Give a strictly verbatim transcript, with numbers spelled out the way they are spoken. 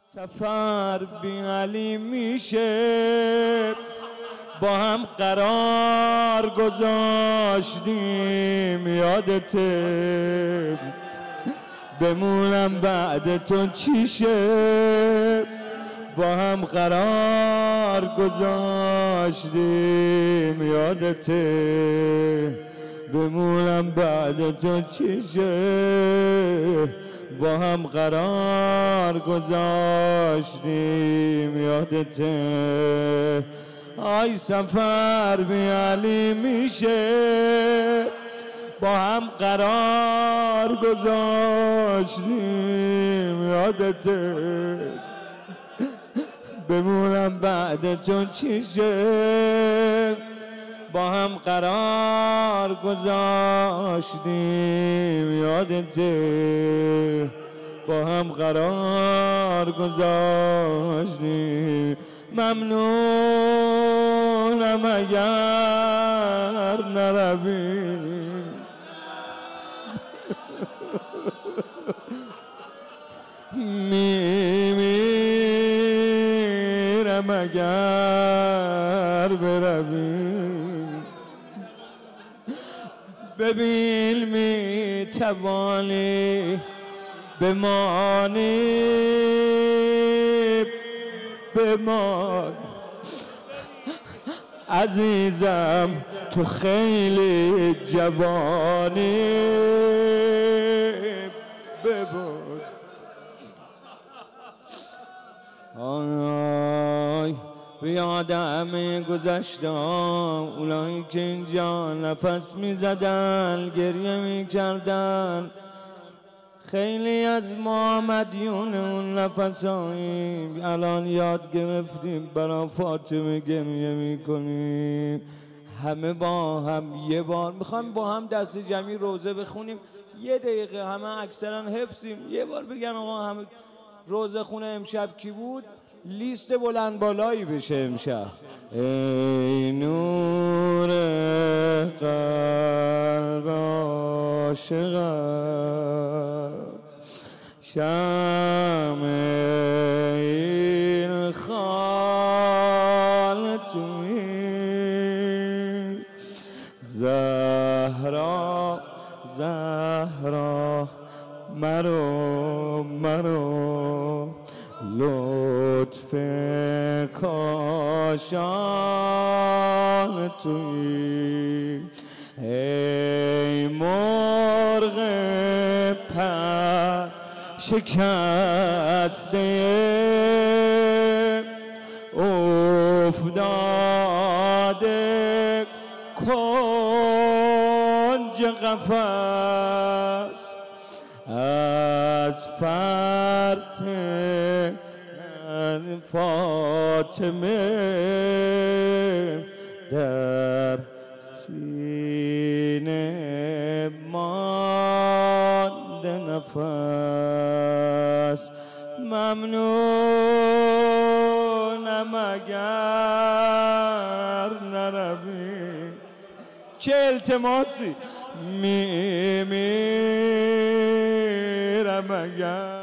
سفر بی علی میشه، با هم قرار گذاشتیم یادته، بمونم بعد تو چیشه، با هم قرار گذاشتیم یادته، بمونم بعد تو چیشه، با هم قرار گذاشتیم یادته. آی سفر بی علی میشه، با هم قرار گذاشتیم یادته، بمونم بعد تو چیشه، با هم قرار گذاشتیم یادته، با هم قرار گذاشتیم. ممنونم اگر نروی، میمیرم اگر بروی. ببین میتوانی بمانی، بمان عزیزم تو خیلی جوانی، ببان. آی بیادم گذشتم، اونایی که اینجا نفس میزدن، گریه میکردن، خیلی از ما مدیون اون نفساییم. الان یاد گرفتیم برا فاطمه گریه میکنیم. همه با هم یه بار میخوایم با هم دست جمعی روزه بخونیم، یه دقیقه، همه اکثرا حفظیم، یه بار بگن آقا همه روزه خونه امشب کی بود، لیست بلند بالایی بشه امشب. ای نور قلب عاشقم، شمع این خال تویی، زهرا زهرا مرو مرو، لطف کاشان تویی. ای مرغ پر شکسته، افتاده کنج قفس، از فرط فاطمه در سینه مانده نفس. ممنونم اگر نروی. چه التماسی، میمیرم اگر